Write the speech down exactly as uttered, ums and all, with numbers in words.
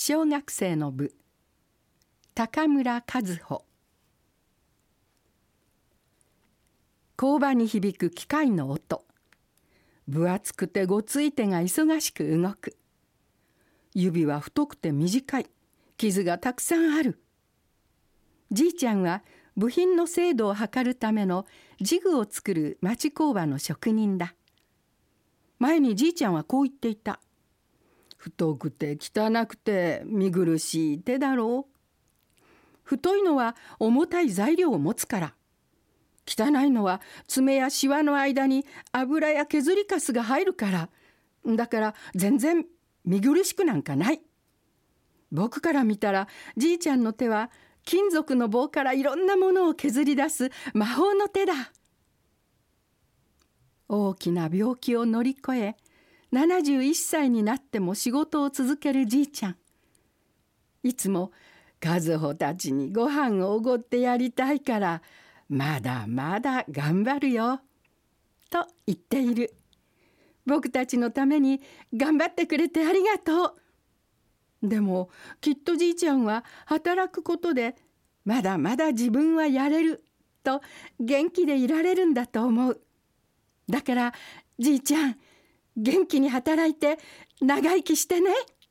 小学生の部、高村和穂。工場に響く機械の音。分厚くてごつい手が忙しく動く。指は太くて短い。傷がたくさんある。じいちゃんは部品の精度を測るためのジグを作る町工場の職人だ。前にじいちゃんはこう言っていた。太くて汚くて見苦しい手だろう。太いのは重たい材料を持つから。汚いのは爪やシワの間に油や削りかすが入るから。だから全然見苦しくなんかない。僕から見たらじいちゃんの手は金属の棒からいろんなものを削り出す魔法の手だ。大きな病気を乗り越え、ななじゅういっさいになっても仕事を続けるじいちゃん。いつも和穂たちにご飯をおごってやりたいから、まだまだ頑張るよ、と言っている。僕たちのために頑張ってくれてありがとう。でもきっとじいちゃんは働くことで、まだまだ自分はやれると元気でいられるんだと思う。だからじいちゃん、元気に働いて長生きしてね。